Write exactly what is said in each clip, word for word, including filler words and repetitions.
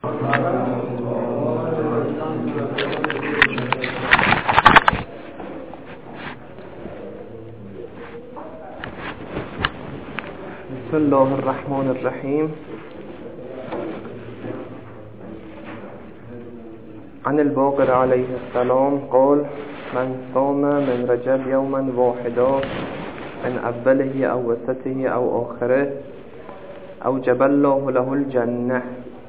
بسم الله الرحمن الرحیم. عن الباقر علیه السلام قال: من صام من رجب یوما واحدا من اوله او وسطه او آخره اوجب الله له الجنه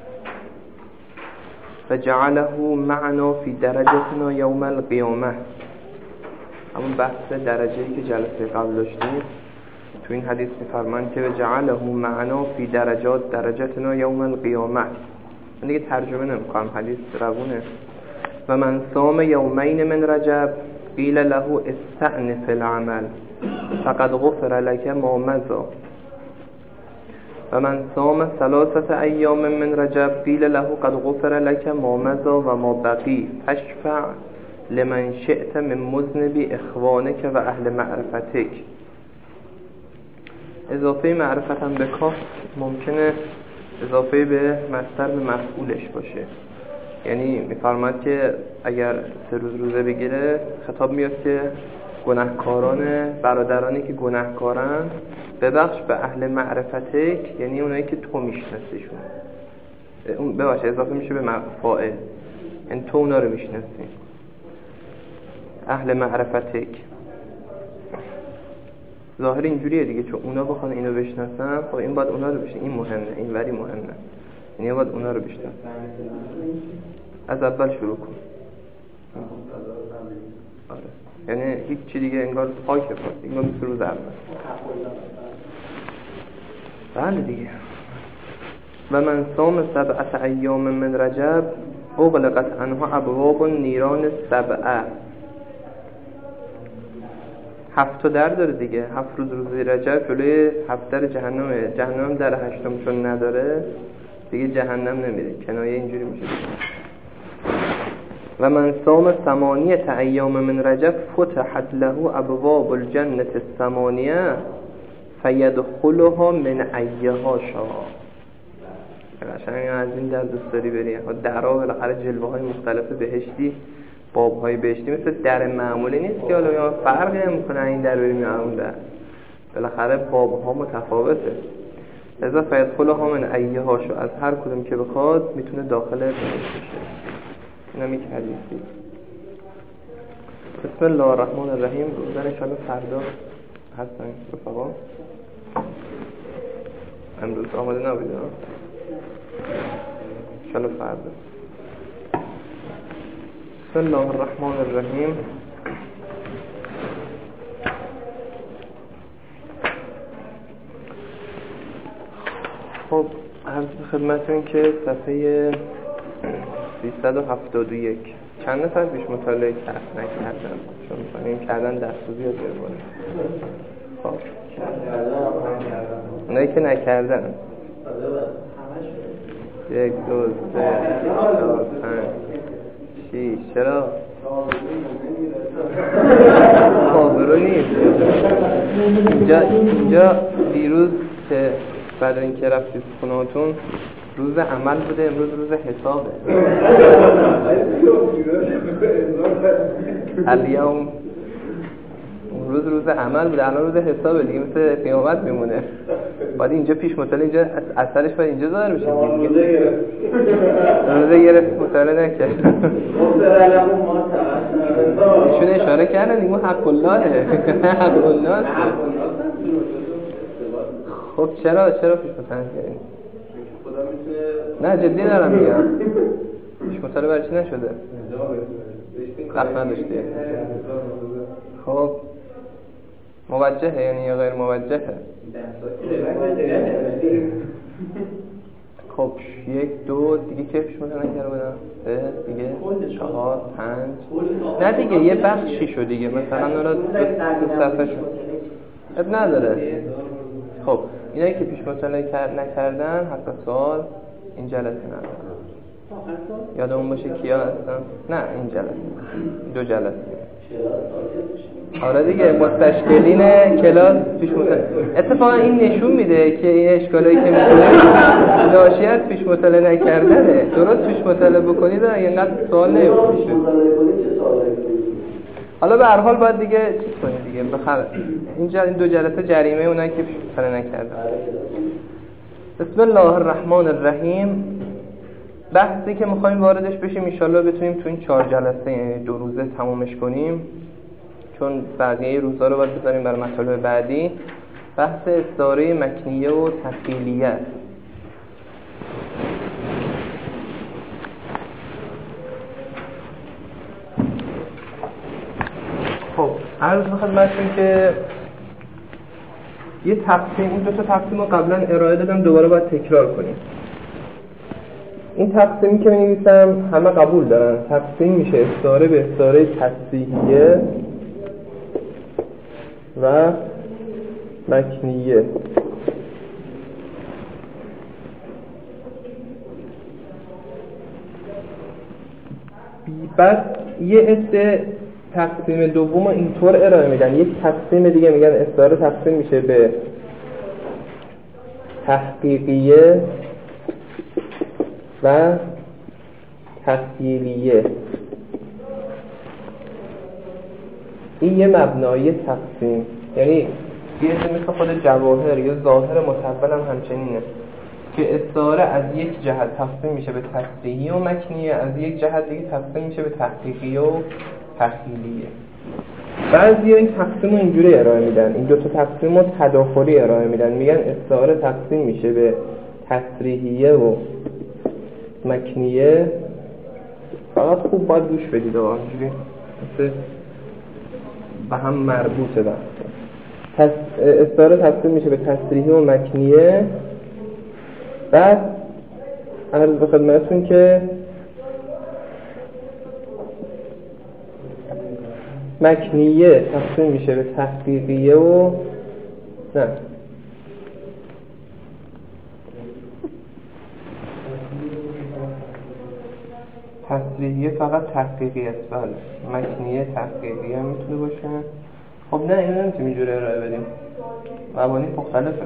فجعله معنا في درجتنا یوم القیامه. همون بحث درجه‌ای که جلسه قبل داشتیم تو این حدیث می‌فرمایند که جعله معنا فی درجات درجتنا یوم القیامه. من دیگه ترجمه نمی‌کنم، حدیث روونه. و من صام یومین من رجب قیل له استأنف العمل فقد غفر لك ما مضى. و من صام ثلاثه ایام من رجب قیل له قد غفر لك ما مضى و ما بقی فاشفع لمن شئت من مذنب اخوانک و اهل معرفتک. اضافه معرفت هم به کاف ممکنه اضافه به مصدر به مفعولش باشه. یعنی میفرماد که اگر سه روز روزه بگیره خطاب میاد که گناهکاران برادرانی که گناهکارن ببخش به اهل معرفتک، یعنی اونایی که تو میشناسیشون. اون ببخش اضافه میشه به فاعل، یعنی تو اونا رو میشناسی. اهل معرفتک ظاهر اینجوریه دیگه، چون اونا بخوان اینو بشناسن خب این باید اونا رو بشناسن. این مهمه، این وری مهمه، یعنی باید اونا رو بشناسن. از اول شروع کن. آره. یعنی هیچ چی دیگه انگار پاکه پاک انگار مثل روز اول. بله دیگه. و من صام سبعه ایام من رجب اغلقت عنها ابواب النیران السبعه. هفت تا در داره دیگه. هفت روز روز رجب جلوی هفت در جهنمه. جهنم در هشتم چون نداره دیگه جهنم نمیره. کنایه اینجوری میشه. و من صام ثمانیه ایام من رجب فتحت له ابواب الجنة الثمانیه فیدخلها من ایها شاء. قشنگ از این در دوست داری بری درها بالاخره جلوه های مختلف بهشتی، باب های بهشتی مثل در معمولی نیست که حالا فرقی نمیکنه این در بریم یا اون در، بالاخره باب ها متفاوته. لذا فیدخلها من ایها شاء، از هر کدوم که بخواد میتونه داخل بهشت بشه. اینم یک حدیثی. بسم الله الرحمن الرحیم. روزن انشاءالله فردا هستن رفقا. امروز آماده نبودید انشاءالله فردا. بسم الله الرحمن الرحیم. خب عرض خدمتون که صفحه سیصد و هفتاد و یک چند نفر بیش مطالعه کرد نکردن، چون می‌خوایم کردن درس زیاد بره. خب اونایی که نکردن یک دو سه چهار پنج شیش. چرا خابرو نیست اینجا. اینجا دیروز که بعد اینکه رفتید خونهاتون روز عمل بوده، امروز روز حسابه. الیوم اون روز روز عمل بوده، الان روز حسابه دیگه، مثل قیامت میمونه. بعد اینجا پیش مطالعه، اینجا اثرش باید اینجا ظاهر میشه دیگه. روزه گرفت مطالعه نکرد. ایشون اشاره کردن دیگه حق اللهه. حق الله. خب چرا چرا پیش مطالعه کردین؟ نه جدی دارم میگم. پیش مطالعه برای چی نشده؟ وقت نداشتی. خب موجهه یعنی یا غیر موجهه؟ خب یک دو دیگه که پیش مطالعه نکرده بودم، سه دیگه چهار پنج. نه دیگه یه بخشی شد دیگه، مثلا اون دو صفحه شد. اب نداره. خب اینایی که پیش مطالعه نکردن حق سوال این جلسه نداره. یادمون باشه کیا هستن؟ نه این جلسه، دو جلسه. آره دیگه مستشکلین کلاس پیش مطالعه. اتفاقا این نشون میده که این اشکالایی که میکنه ناشی از پیش مطالعه نکردنه. درست پیش مطالعه بکنید اینقدر سوال نمیشه. حالا به هر حال باید دیگه چیز کنید دیگه بخره. اینجا این دو جلسه جریمه اونایی که پیش مطالعه نکردن. بسم الله الرحمن الرحیم. بحثی که میخوایم واردش بشیم ان شاءالله بتونیم تو این چهار جلسه دو روزه تمومش کنیم، چون بقیه روزا رو باید بذاریم برای مطالب بعدی. بحث استعاره مکنیه و تخیلیه است. خب عرض خدمتتون که یه تقسیم، این دو تا تقسیم رو قبلا ارائه دادم، دوباره باید تکرار کنیم. این تقسیمی که می‌نویسم همه قبول دارن. تقسیم میشه استعاره به استعاره تصریحیه و مکنیه. بعد یه عده تقسیم دوم اینطور ارائه میدن. یک تقسیم دیگه میگن استعاره تقسیم میشه به تحقیقیه و تخیلیه. این یه مبنای تقسیم، یعنی یه چیزی مثل خود جواهر یا ظاهر متول هم همچنینه که استعاره از یک جهت تقسیم میشه به تصریحی و مکنیه، از یک جهت دیگه تقسیم میشه به تحقیقی و تخیلیه. بعضی این تقسیم رو اینجوری ارائه میدن، این دو تا تقسیم رو تداخلی ارائه میدن. میگن استعاره تقسیم میشه به تصریحیه و مکنیه. فقط خوب باید گوش بدید آقا، اینجوری مثل به هم مربوطه. ده استعاره تقسیم میشه به تصریحی و مکنیه. بعد عرض به خدمتتون که مکنیه تقسیم میشه به تحقیقیه و نه تصریحیه فقط تحقیقی است. بله مکنیه تحقیقی هم میتونه باشه. خب نه اینو نمیتونیم اینجوری ارائه بدیم، مبانی مختلفه.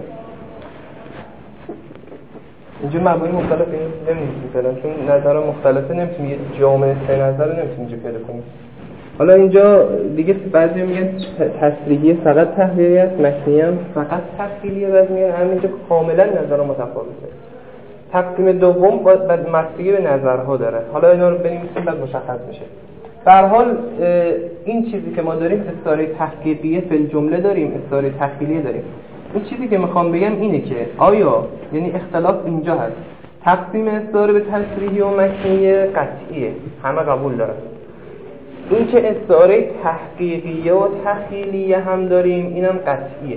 اینجا مبانی مختلف این نمیتونیم فعلا، چون نظرها مختلفه، نمیتونیم یه جامعه سه نظر رو نمیتونیم اینجا پیدا کنیم. حالا اینجا دیگه بعضی میگن تصریحیه فقط تحقیقی است، مکنیه هم فقط تحقیقیه. بعضی میگن همینجا کاملا نظرها متفاوته. تقسیم دوم باید بستگی به نظرها داره. حالا اینا رو بنویسیم بعد مشخص میشه. به هر حال این چیزی که ما داریم استعاره تحقیقیه فی الجمله داریم، استعاره تخیلیه داریم. این چیزی که میخوام بگم اینه که آیا یعنی اختلاف اینجا هست. تقسیم استعاره به تصریحی و مکنیه قطعیه، همه قبول دارن. این که استعاره تحقیقیه و تخیلیه هم داریم اینم قطعیه.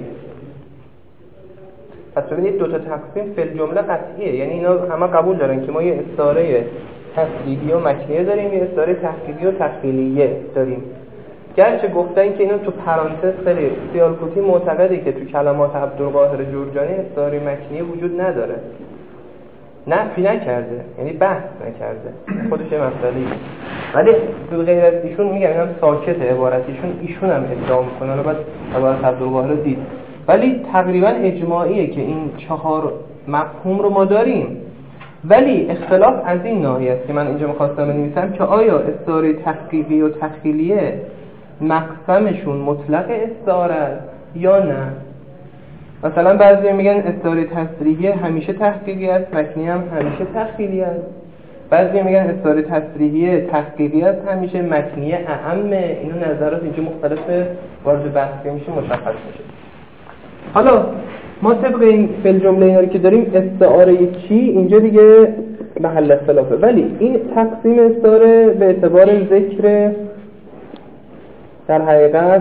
پس ببینید دو تا تقسیم فی الجمله قطعیه، یعنی اینا همه قبول دارن که ما یه استعاره تصریحی و مکنیه داریم، یه استعاره تحقیقی و تخیلیه داریم. گرچه گفتن که اینا تو پرانتز خیلی سیالکوتی معتقده که تو کلمات عبدالقاهر جرجانی استعاره مکنیه وجود نداره، نفی نکرده، یعنی بحث نکرده، خودش یه مسئله. ولی به غیر از ایشون میگم اینم ساکته عبارتیشون، ایشون هم ادعا میکنه، البته بعد عبارت عبدالقاهر دید، ولی تقریبا اجماعیه که این چهار مفهوم رو ما داریم. ولی اختلاف از این ناحیه است که من اینجا می‌خواستم بنویسم که آیا استعاره تحقیقی و تخیلیه مقسمشون مطلق استعاره است یا نه. مثلا بعضی میگن استعاره تصریحی همیشه تحقیقی است، مکنیه هم همیشه تخیلی است. بعضی میگن استعاره تصریحی تحقیقی است همیشه، مکنیه اهمه. اینو نظرات اینجا مختلفه، وارد بحث میشه مشخص میشه. حالا ما طبق این فعل جمله اینا رو که داریم استعاره چی اینجا دیگه محل اختلافه. ولی این تقسیم استعاره به اعتبار ذکر در حقیقت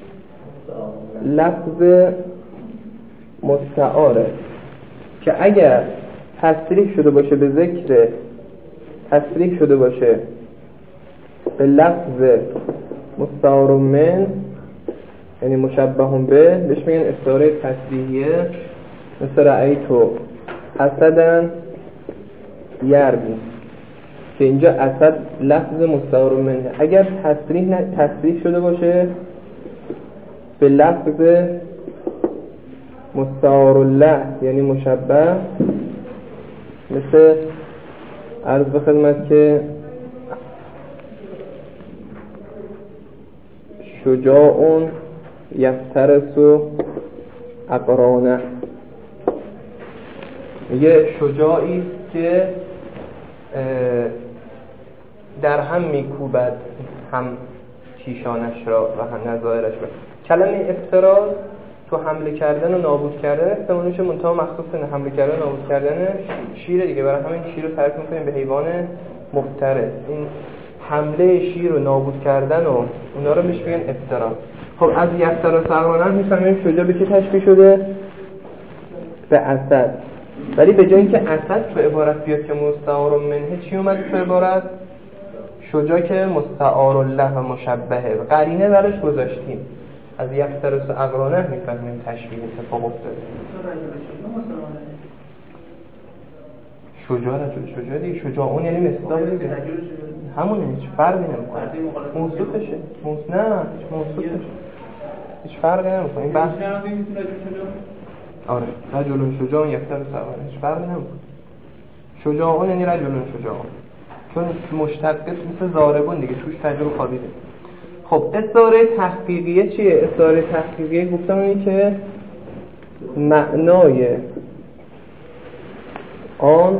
لفظ مستعاره که اگر تصریح شده باشه به ذکر، تصریح شده باشه به لفظ مستعار من یعنی مشبه به، بهش میگن استعاره تصریحیه. مثل رأیتو اسدن یرمی که اینجا اسد لفظ مستعار منه. اگر تصریح ن... تصریح شده باشه به لفظ مستعار الله یعنی مشبه، مثل عرض به خدمت که شجاعون یفترس اقرانه، یه شجاعی که در هم میکوبد هم کیشانش را و هم نظائرش را. کلمه افتراس تو حمله کردن و نابود کردن استعمال میشه، منتها مخصوص حمله کردن و نابود کردن شیر دیگه. برای همین شیر رو تعریف میکنیم به حیوان مفترس. این حمله شیر رو نابود کردن و اونا رو میشه میگن افتراس. خب از یفتراس اقرانه میفهمیم شجاع به چه تشبیه شده؟ به اسد. ولی به جای اینکه اسد تو عبارت بیاد که مستعار منه، چی اومد تو عبارت؟ شجاع که مستعار الله و مشبهه، قرینه براش گذاشتیم. از یفترس اقرانه میفهمیم تشبیه اتفاق افتاده. شجاع رجل شجاع دیگه، شجاع اون یعنی مصداق دیگه، همونه، هیچ فرقی نمیکنه. موصوفشه، موص نه هیچ موصوفشه، هیچ فرقی نمیکنه. این بحث آره رجل شجاع یفترس اقرانه هیچ فرقی نمیکنه. شجاع اون یعنی رجل شجاع، چون مشتقه مثل ضاربون دیگه، توش تجربه خوابیده. خب استعاره تحقیقیه چیه؟ استعاره تحقیقیه گفتم اینه که معنای آن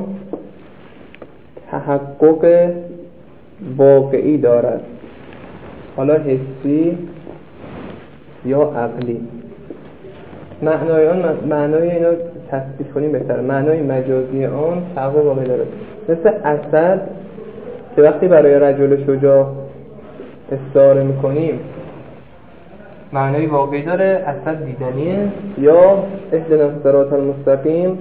تحقق واقعی دارد، حالا حسی یا عقلی. معنای آن معنای اینا تثبیت کنیم بهتره. معنای مجازی آن تحقق واقعی دارد، مثل اسد که وقتی برای رجل شجاع استعاره میکنیم معنای واقعی داره، اسد دیدنیه. یا اهدنا الصراط المستقیم،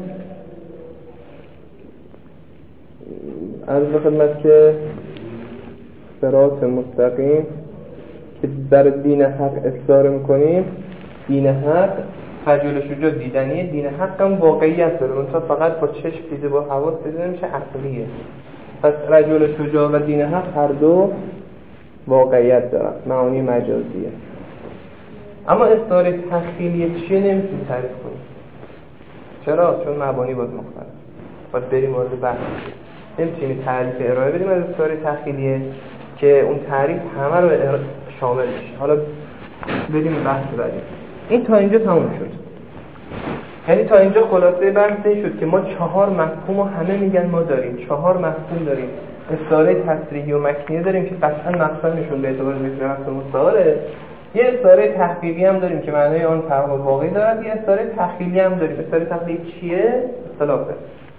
عرض به خدمت که صراط مستقیم که در دین حق استعاره میکنیم، دین حق رجل شجاع دیدنیه، دین حق هم واقعیت داره، اونتا فقط با چشم دیده، با حواس دیده نمیشه، عقلیه. پس رجل شجاع و دین حق هر دو واقعیت دارن، معانی مجازیه. اما استعاره تخیلیه چیه نمیتونی تعریف کنی. چرا؟ چون مبانی باز مختلف، باید بریم وارد بحث. نمیتونی تعریف ارائه بدیم از استعاره تخیلیه که اون تعریف همه رو شامل بشه. حالا بریم بحث بعدی. این تا اینجا تموم شد. یعنی تا اینجا خلاصه بحث این شد که ما چهار مفهوم و همه میگن ما داریم. چهار مفهوم داریم. استعاره تصریحی و مکنیه داریم که قطعا مقصدشون به اعتبار ذکر مفهوم مستعاره. یه استعاره تحقیقی هم داریم که معنای آن تحقق واقعی دارد. یه استعاره تخیلی هم داریم. استعاره تخیلی چیه؟ اختلافه.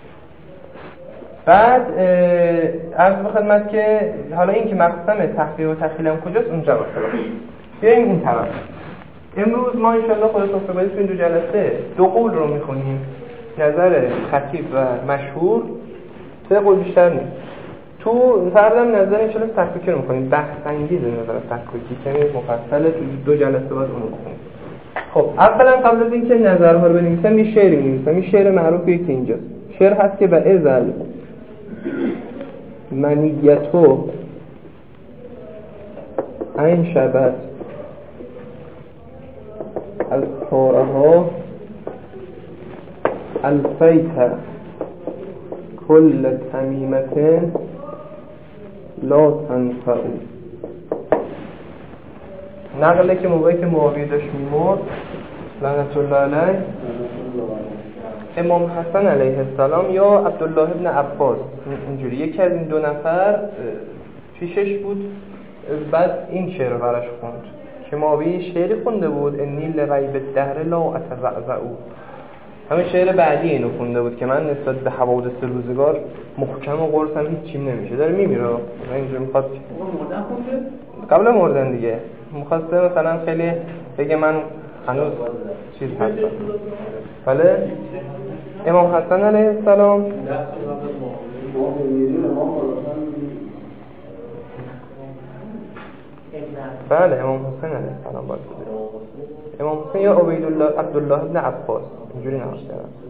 بعد عرض به خدمت که حالا این که مقسم تحقیق و تخیل هم کجاست اونجا مثلا بیاییم این طرف. امروز ما انشاءالله خلاصه صحبت تو این دو جلسه دو قول رو میخونیم، نظر خطیب و مشهور، سه قول بیشتر نیست. تو فردم نظر انشاءالله تحقیقی رو میخونیم، بحث انگیز نظر تحقیقی کمی مفصله، تو دو جلسه باید اون رو بخونیم. خب اولا قبل از اینکه نظرها رو بنویسم یه شعری می‌نویسم. این شعر معروفی که اینجاست. شعر هست که به ازل منیتو این شبت از پارها الفیت کل تمیمت لا تنفع. نقله که موقعی که معاویه داشت میمرد لعنت الله علیه، امام حسن علیه السلام یا عبدالله ابن عباس، اینجوری یکی از این دو نفر پیشش بود. بعد این شعر رو براش خوند که معاویه شعری خونده بود، انی لغیب الدهر لا اتزعزع. همین شعر بعدی اینو خونده بود که من نسبت به حوادث روزگار محکم و قرصم هیچ چیم نمیشه، داره میمیره. اینجوری میخواد مردن خونده قبل مردن دیگه، میخواسته مثلا خیلی بگه من هنوز چیز هستم. بله امام حسن علیه السلام بله امام حسن علیه السلام باید بوده. امام حسن یا عبیدالله عبدالله ابن عباس اینجوری نوشته.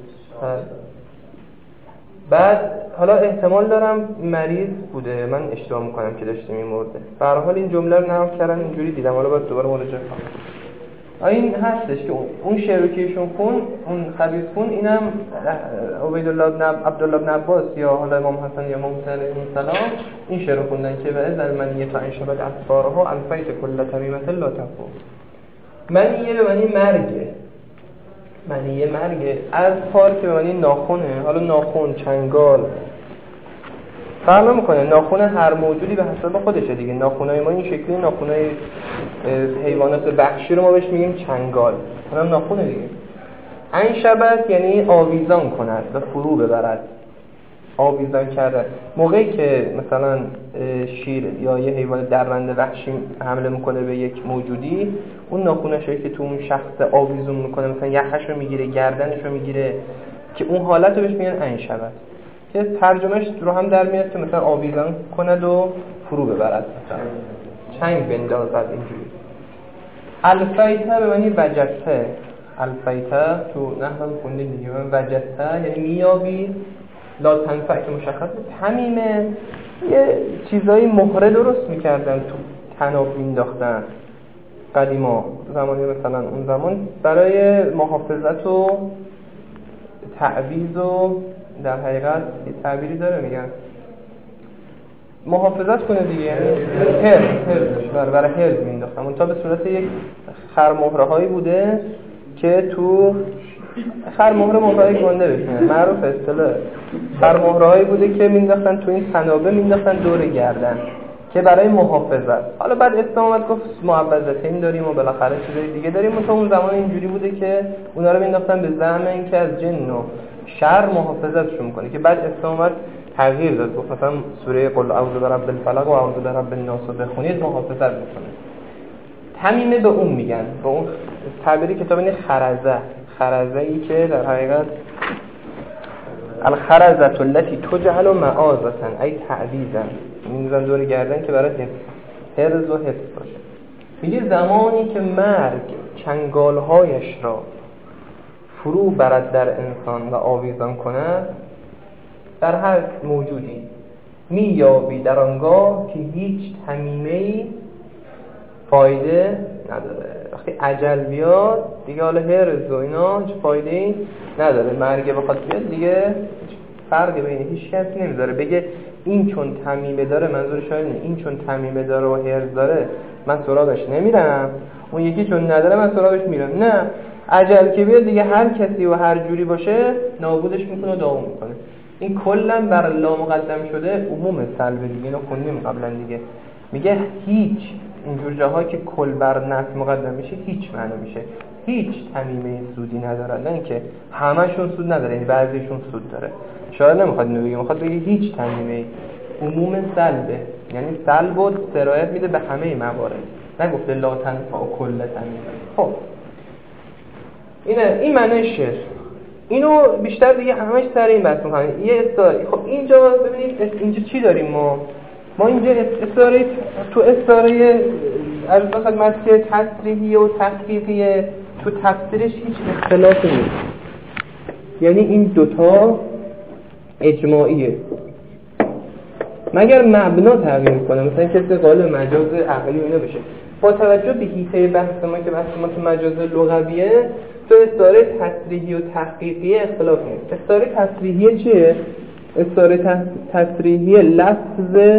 بعد حالا احتمال دارم مریض بوده، من اشتباه میکنم که داشته میمرده. به هر حال این جمله رو نقل کردن اینجوری دیدم، حالا باید دوباره مراجعه کنم. این هستش که اون شعر که ایشون خون، اون خبیث خون، اینم عبیدالله بن عبدالله بن عباس یا حالا امام حسن یا امام حسین علیه السلام این شعر خوندن که بعد المنیه تا انشبت اطفارها الفیت کل تمیمت لا تفو. منیه به معنی مرگه، منیه مرگه، اطفار که به معنی ناخونه. حالا ناخون، چنگال فرق نمی‌کنه، ناخون هر موجودی به حسب خودشه دیگه. ناخونای ما این شکلی، ناخونای حیوانات وحشی رو ما بهش میگیم چنگال، اونم ناخونه دیگه. انشبت یعنی آویزان کند و فرو ببرد، آویزان کرده. موقعی که مثلا شیر یا یه حیوان درنده وحشی حمله میکنه به یک موجودی، اون ناخونشه که تو اون شخص آویزون میکنه، مثلا یخش رو میگیره، گردنش رو میگیره، که اون حالت رو بهش میگن انشبت، که ترجمهش رو هم در میاد که مثلا آویزان کند و فرو ببرد، مثلا چنگ بندازد. اینجوری الفیته به معنی وجدته، الفیته تو نحو خوندیم دیگه، وجدته یعنی میابی، لا تنفع که مشخصه. تمیمه یه چیزایی مهره درست میکردن تو تناب مینداختن قدیما، زمانی مثلا اون زمان برای محافظت و تعویض و در حقیقت یه تعبیری داره میگن محافظت کنه دیگه، یعنی هرز هرز برای هرز مینداختن. اون تا به صورت یک خرمهره هایی بوده که تو خرمهره مهره گنده بشینه، معروف اصطلاح خرمهره هایی بوده که مینداختن تو این تنابه، مینداختن دور گردن که برای محافظت. حالا بعد اسلام اومد گفت معوذتین داریم و بالاخره چیزای دیگه داریم. تا اون زمان اینجوری بوده که اونا رو مینداختن به زعم اینکه از جن و شر محافظتشون کنه، که بعد اسلام اومد تغییر داد، گفت مثلا سوره قل اعوذ برب الفلق و اعوذ برب الناس بخونید محافظت میکنه. تمیمه به اون میگن، به اون تعبیری کتاب اینه خرزه، خرزه ای که در حقیقت الخرزه التي تجعل معاذة ای تعویذا، میذارن دور گردن که برای حفظ و حفظ باشه. میگه زمانی که مرگ چنگالهایش را فرو برد در انسان و آویزان کند، در هر موجودی میابی در آنگاه که هیچ تمیمه‌ای فایده نداره. وقتی اجل بیاد دیگه، حالا هرز و اینا هیچ فایده‌ای نداره. مرگ بخواد بیاد دیگه فرقی بین هیچ کسی نمیذاره بگه این چون تمیمه داره، منظور شاید نه این چون تمیمه داره و هرز داره من سراغش نمیرم، اون یکی چون نداره من سراغش میرم. نه، اجل که بیاد دیگه هر کسی و هر جوری باشه نابودش میکنه و داغون میکنه. این کلا بر لا مقدم شده، عموم سلب دیگه، اینو خوندیم قبلا دیگه. میگه هیچ اینجور جاها که کل بر نفی مقدم میشه هیچ معنی میشه هیچ تمیمه سودی نداره، نه اینکه همشون سود نداره، یعنی بعضیشون سود داره. شاید نمیخواد اینو بگه، میخواد بگه هیچ تمیمه، عموم سلبه، یعنی سلب و سرایت میده به همه موارد، نگفته لا تنفع و کل تمیمه. خب اینه این معنی شعر. اینو بیشتر دیگه همش سر این بحث می‌کنن. یه استعاره. خب اینجا ببینید اینجا چی داریم ما؟ ما اینجا استعاره تو استعاره از خدمت که تصریحی و تحقیقی، تو تفسیرش هیچ اختلافی نیست. یعنی این دوتا اجماعیه، مگر مبنا تغییر کنه، مثلا کسی قائل مجاز عقلی اینا بشه. با توجه به حیطه بحث ما که بحث ما تو مجاز لغویه، تو استعاره تصریحی و تحقیقی اختلاف نیست. استعاره تصریحی چیه؟ استعاره تصریحی لفظ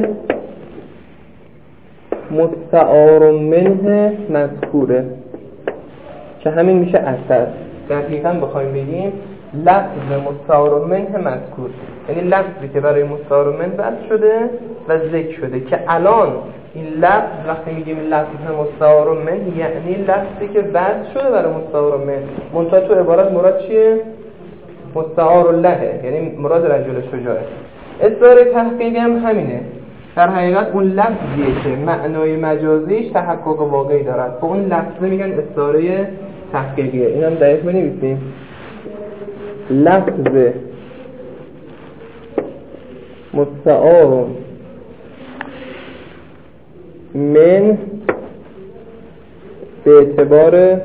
مستعار منه مذکوره که همین میشه اثر. دقیقاً بخوایم بگیم لفظ مستعار منه مذکور، یعنی لفظی که برای مستعار منه وضع شده و ذکر شده، که الان این لفظ وقتی میگیم لفظ مستعار منه یعنی لفظی که وضع شده برای مستعار منه، منتها تو عبارت مراد چیه؟ مستعار له، یعنی مراد رجل شجاعه. استعاره تحقیقی هم همینه، در حقیقت اون لفظیه که معنای مجازیش تحقق واقعی دارد، به اون لفظه میگن استعاره تحقیقیه. اینم دقیق بنویسیم، لفظ مستعار من به اعتبار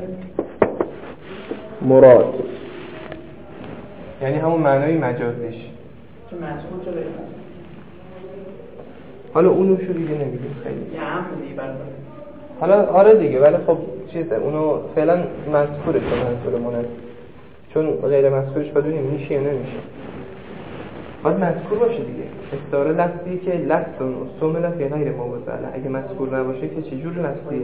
مراد، یعنی همون معنای مجازیش که مجموع شده. حالا اونو شو دیگه نمیگیم خیلی یه هم دیگه برای حالا آره دیگه، ولی خب چیزه اونو فعلا مذکوره چون منظورمونه، چون غیر مذکورش بدونیم میشه یا نمیشه. باید مذکور باشه دیگه. استعاره لفظی که لفظ اون استعمال فی غیر ما وضعه. اگه مذکور نباشه که چجور لفظی؟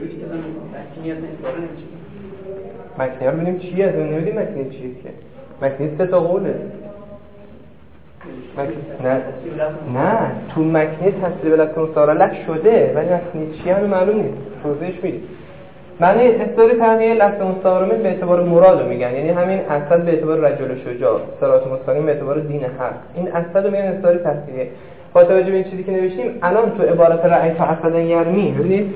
مکنیه رو ببینیم چیه، از اون نمیدیم مکنیه چیه که مکنیه سه تا قوله. مکنیه نه نه تو مکنیه تصریب لفظ استعاره لفظ شده ولی مکنیه چیه همه معلوم نیست، توضیحش میدیم. معنی استعاره تغییر لفظ مستعار به اعتبار مراد میگن، یعنی همین اسد به اعتبار رجل شجاع، صراط مستقیم به اعتبار دین حق. این اسد رو میگن استعاره تغییر. با توجه به این چیزی که نوشتیم الان تو عبارت رأیت اسد یرمی، ببینید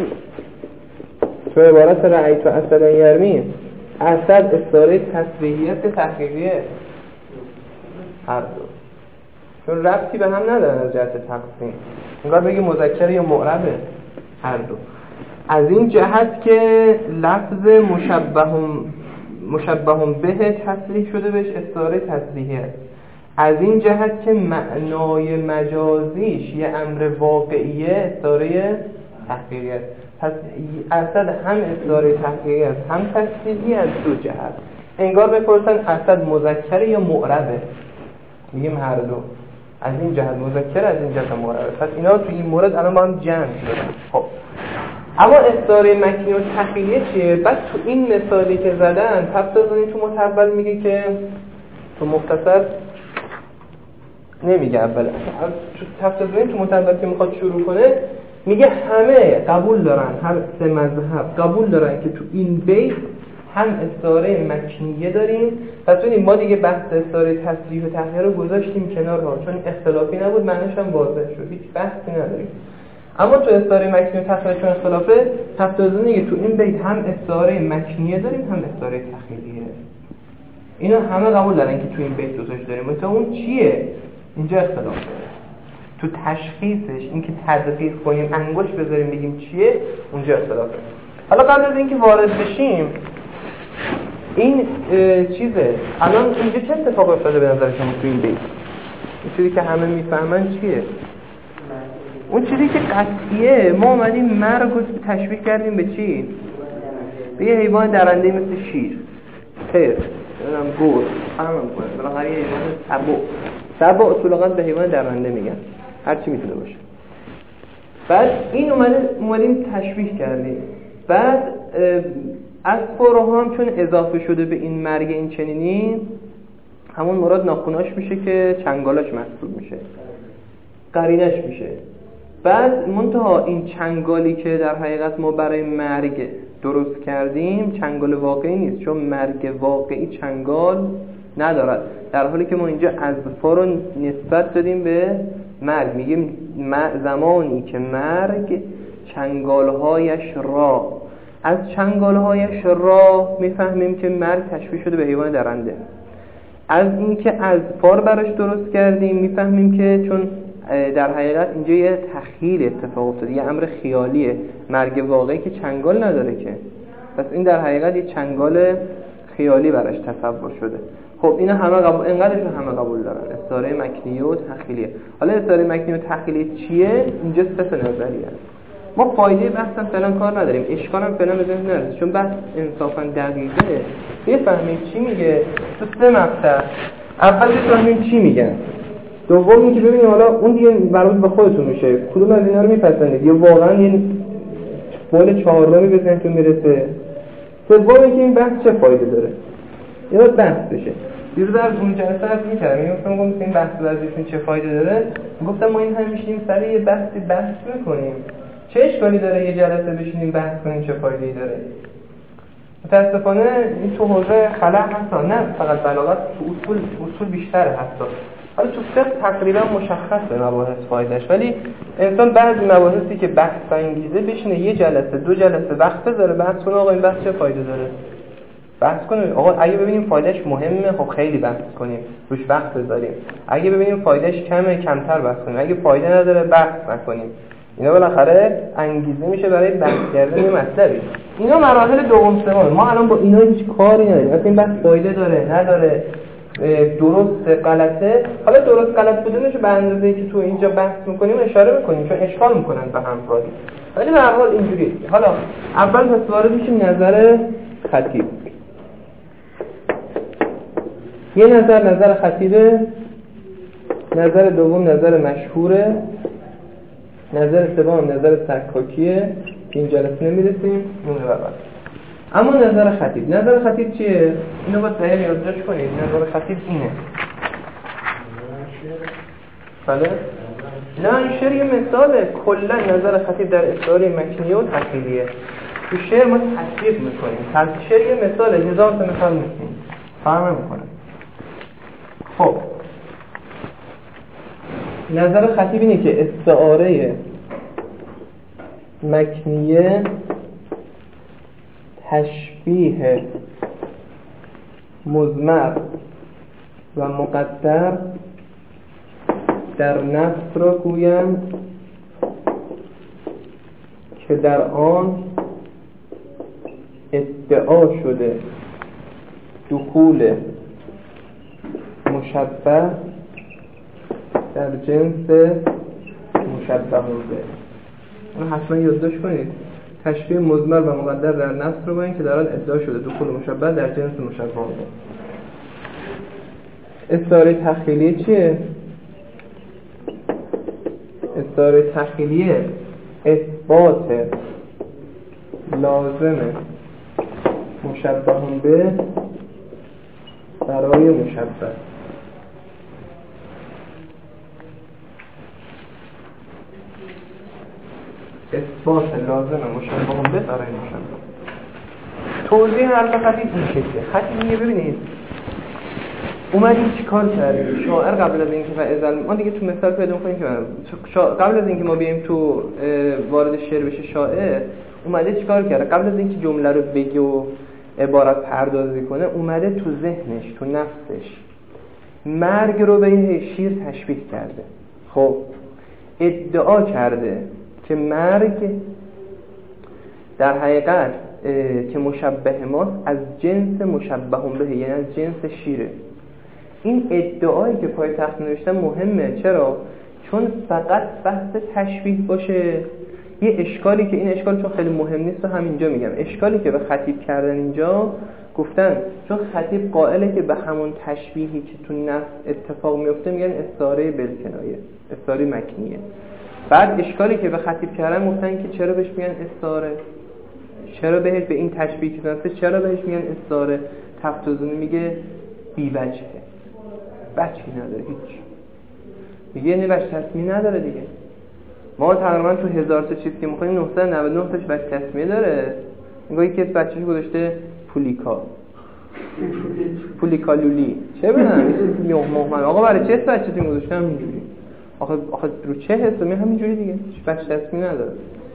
تو عبارت رأیت اسد یرمی اسد استعاره تصریحیه تحقیقیه هر دو، چون ربطی به هم ندارن از جهت تقسیم. انگار بگی مذکر یا معربه هر دو. از این جهت که لفظ مشبهم مشبهم به تصریح شده بهش استعاره تصریحی است. از این جهت که معنای مجازیش یه امر واقعیه استعاره تحقیقی است. پس اسد هم استعاره تحقیقی است هم تصریحی از دو جهت. انگار بپرسن اسد مذکر یا معربه، میگیم هر دو. از این جهت مذکر، از این جهت معربه. پس اینا تو این مورد الان با هم جمع شدن. خب اما استعاره مکنی و تخیلیه چیه؟ بعد تو این مثالی که زدن تفسیرزنی تو متول میگه که تو مختصر نمیگه اول تفسیرزنی تو متول که میخواد شروع کنه میگه همه قبول دارن، هر سه مذهب قبول دارن که تو این بیت هم استعاره مکنیه داریم. پس ببینید ما دیگه بحث استعاره تصریح و تحقیق رو گذاشتیم کنار ها، چون اختلافی نبود، معنیش هم واضح شد، هیچ بحثی نداریم. اما تو استعاره مکنی و تخیلیه چون اختلافه، تفسیرزنی میگه تو این بیت هم استعاره مکنیه داریم هم استعاره تخیلیه. اینا همه قبول دارن که تو این بیت دوتاش داریم. مثلا اون چیه؟ اینجا اختلاف داره. تو تشخیصش، اینکه تدقیق کنیم انگشت بذاریم بگیم چیه، اونجا اختلافه. حالا قبل از اینکه وارد بشیم این چیزه، الان اینجا چه اتفاق افتاده به نظر شما تو این بیت؟ این چیزی که همه میفهمن چیه؟ اون چیزی که قطعیه، ما اومدیم مرگ رو تشبیه کردیم به چی؟ به یه حیوان درنده مثل شیر، خیر، نمیدونم گور، فهمم کنه، بالاخره یه حیوان سبع. سبع اصولاً به حیوان درنده میگن، هر چی میتونه باشه. بعد این اومدیم تشبیه کردیم. بعد از فروها هم چون اضافه شده به این مرگ این چنینی، همون مراد ناخوناش میشه که چنگالاش محسوب میشه، قرینش میشه. بعد منتها این چنگالی که در حقیقت ما برای مرگ درست کردیم چنگال واقعی نیست، چون مرگ واقعی چنگال ندارد، در حالی که ما اینجا اظفار رو نسبت دادیم به مرگ. میگیم زمانی که مرگ چنگالهایش را، از چنگالهایش را میفهمیم که مرگ تشبیه شده به حیوان درنده. از اینکه اظفار براش درست کردیم میفهمیم که چون در حقیقت اینجا یه تخیل اتفاق افتاده، یه امر خیالیه، مرگ واقعی که چنگال نداره که، پس این در حقیقت یه چنگال خیالی براش تصور شده. خب اینا همه قبول، اینقدرش همه قبول دارن، استعاره مکنیه و تخیلیه. حالا استعاره مکنیه و تخیلیه چیه؟ اینجا سه تا نظریه است. ما فایده بحثم فعلا کار نداریم، اشکال هم فعلا به ذهن نرسید، چون بحث انصافا دقیقه. بفهمید چی میگه تو سه مقطع. اول بفهمید چی میگن، دوم اینکه ببینید حالا اون دیگه مربوط به خودتون میشه، کدوم از اینا رو میپسندید یا واقعا یه قول چهارمی به ذهنتون میرسه. سوم اینکه این بحث چه فایده داره، اینا بحث بشه. دیروز از اون جلسه عرض می‌کردم، میگفتم گفتم این بحث ورزشون چه فایده داره. گفتم ما این هم میشینیم سر یه بحثی بحث میکنیم، چه اشکالی داره یه جلسه بشینیم بحث کنیم چه فایده‌ای داره. متاسفانه این تو حوزه خلأ هست، نه فقط بلاغت، تو اصول اصول بیشتره حتی. حالا تو فقه تقریبا مشخصه مباحث فایدهش، ولی انسان بعضی مباحثی که بحث انگیزه بشینه یه جلسه دو جلسه وقت بذاره بحث کنه آقا این بحث چه فایده داره. بحث کنیم آقا اگه ببینیم فایدهش مهمه خب خیلی بحث کنیم روش وقت بذاریم، اگه ببینیم فایدهش کمه کمتر بحث کنیم، اگه فایده نداره بحث نکنیم. اینا بالاخره انگیزه میشه برای بحث کردن یه مطلبی. اینا مراحل دوم سوم، ما الان با اینا هیچ کاری نداریم. اصلا این بحث فایده داره نداره درست غلطه. حالا درست غلط بودنش به اندازه‌ای که تو اینجا بحث میکنیم اشاره میکنیم چون اشکال میکنن به همراهی، ولی به هر حال اینجوریه. حالا اول پس وارد میشیم نظر خطیب. یه نظر نظر خطیبه، نظر دوم نظر مشهوره، نظر سوم نظر سکاکیه. این جلسه نمیرسیم نمونه بعد. اما نظر خطیب، نظر خطیب چیه؟ اینو باید صحیح یادداشت کنید. نظر خطیب اینه. بله؟ نه این شعر یه مثاله. کلا نظر خطیب در استعاره مکنیه و تخیلیه. تو شعر ما تصدیق میکنیم. پس شعر یه مثاله، هزار تا مثال میکنیم. فرق نمیکنه. خب نظر خطیب اینه که استعاره مکنیه تشبیه مضمر و مقدر در نص را گویند که در آن ادعا شده دخول مشبه در جنس مشبه به. اون حتما یادداشت کنید. تشبیه مضمر و مقدر در نص رو باید که در آن ادعا شده دخول مشبه در جنس مشبه به. استعاره تخیلیه چیه؟ استعاره تخیلیه اثبات لازم مشبه به برای مشبه. اثبات لازم مشبه به برای مشبه. توضیح حرف خطیب این شکله. خطیب میگه ببینید اومدیم چی کار کردیم؟ شاعر قبل از اینکه فعزل ما دیگه تو مثال پیدا کنیم که قبل از اینکه ما بیایم تو وارد شعر بشه شاعر اومده چی کار کرده؟ قبل از اینکه جمله رو بگه و عبارت پردازی کنه اومده تو ذهنش تو نفسش مرگ رو به یه شیر تشبیه کرده. خب ادعا کرده که مرگ در حقیقت که مشبه ماست از جنس مشبه به، یعنی از جنس شیره. این ادعایی که پای تخت نوشتن مهمه. چرا؟ چون فقط بحث تشبیه باشه یه اشکالی که این اشکال چون خیلی مهم نیست و همینجا میگم اشکالی که به خطیب کردن اینجا گفتن چون خطیب قائله که به همون تشبیهی که تو نص اتفاق میفته میگن استعاره بالکنایه، استعاره مکنیه. بعد اشکالی که به خطیب کردن گفتن که چرا بهش میگن استعاره، چرا بهش به این تشبیه که نصه چرا بهش میگن استعاره. تفتازونی میگه بی وجهه، وجهی نداره هیچ. میگه یعنی وجه تسمیه نداره دیگه. ما تقریبا تو هزار تا چیز که میخونیم نهصد و نود و نه تاش وجه تسمیه داره. میگه یکی از بچه‌ش گذاشته پولیکا پولیکا لولی چه بدونم یه مهمن آقا برای چه بچه‌تون گذاشته همینجوری؟ آخه آخه رو چه حسابی همینجوری دیگه وجه تسمیه نداره.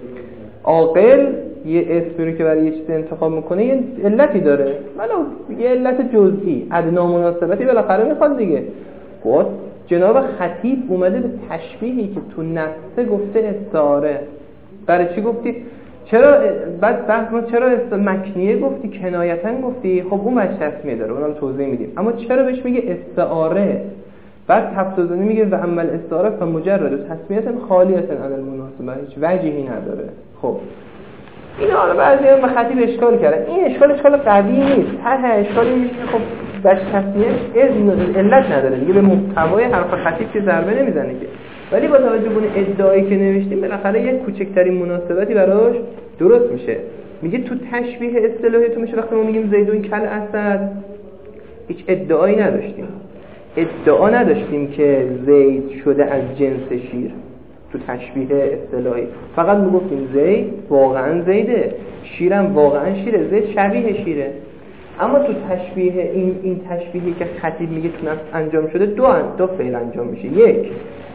عاقل یه اسمی که برای یه چیز انتخاب میکنه یه علتی داره، ولی یه علت جزئی ادنا مناسبتی بالاخره میخواد دیگه. خب جناب خطیب اومده به تشبیهی که تو نص گفته استعاره. برای چی گفتی؟ چرا بعد بحث ما چرا مکنیه گفتی کنایتا گفتی؟ خب اون وجه تسمیه داره اونم توضیح میدیم. اما چرا بهش میگه استعاره؟ بعد تفتازانی میگه و عمل استعاره فمجرد تسمیه خالیه عن المناسبه، هیچ وجهی نداره. خب این حالا بعضی هم به خطیب اشکال کردن. این اشکال اشکال قوی نیست. هر اشکالی میشه خب وجه تسمیه از علت نداره دیگه، به محتوای حرف خطیب که ضربه نمیزنه که. ولی با توجه به اون ادعایی که نوشتیم بالاخره یک کوچکترین مناسبتی براش درست میشه. میگه تو تشبیه اصطلاحی تو میشه وقتی ما میگیم زیدون کل اسد هیچ ادعایی نداشتیم. ادعا نداشتیم که زید شده از جنس شیر. تو تشبیه اصطلاحی فقط میگفتیم زید واقعا زیده، شیرم واقعا شیره، زید شبیه شیره. اما تو تشبیه این این تشبیهی که خطیب میگه تو نص انجام شده دو دو فعل انجام میشه. یک،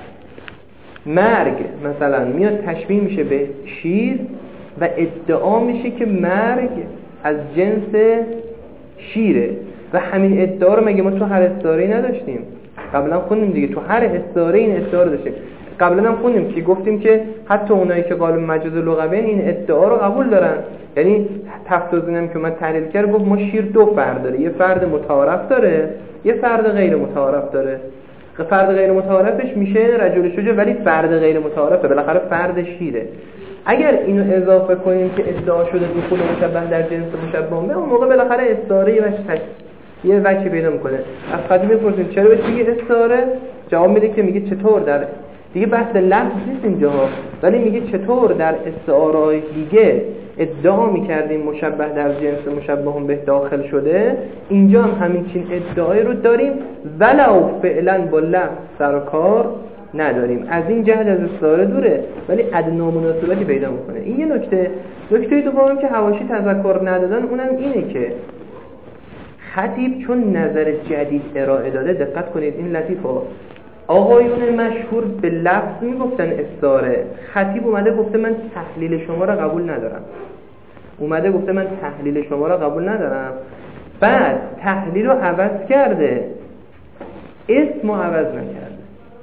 مرگ مثلا میاد تشبیه میشه به شیر و ادعا میشه که مرگ از جنس شیره و همین ادعا رو مگه ما تو هر استعاره‌ای نداشتیم؟ قبلا خوندیم دیگه تو هر استعاره این ادعا رو داشتیم. قبلا هم خوندیم که گفتیم که حتی اونایی که قالب مجاز لغوی این ادعا رو قبول دارن. یعنی تفتازینم که من تحلیل کرد گفت ما شیر دو فرد داره، یه فرد متعارف داره یه فرد غیر متعارف داره. فرد غیر متعارفش میشه رجل شجاع، ولی فرد غیر متعارفه، بالاخره فرد شیره. اگر اینو اضافه کنیم که ادعا شده دخول مشبه در جنس مشبه به، اون موقع بالاخره استعاره یه وجه یه وجه پیدا میکنه. از خادم میپرسیم چرا بهش میگه استعاره؟ جواب میده که میگه چطور در دیگه بحث لفظ نیست اینجا، ولی میگه چطور در استعاره‌های دیگه ادعا میکردیم مشبه در جنس مشبه به داخل شده، اینجا هم همین چین ادعای رو داریم ولو فعلا با لفظ سر و کار نداریم. از این جهت از استعاره دوره، ولی ادنا مناسبتی پیدا میکنه. این یه نکته. نکته دوم که حواشی تذکر ندادن اونم اینه که خطیب چون نظر جدید ارائه داده، دقت کنید این لطیفه، آقایون مشهور به لفظ میگفتن استعاره، خطیب اومده گفته من تحلیل شما را قبول ندارم. اومده گفته من تحلیل شما را قبول ندارم، بعد تحلیل رو عوض کرده، اسم رو عوض نکرده.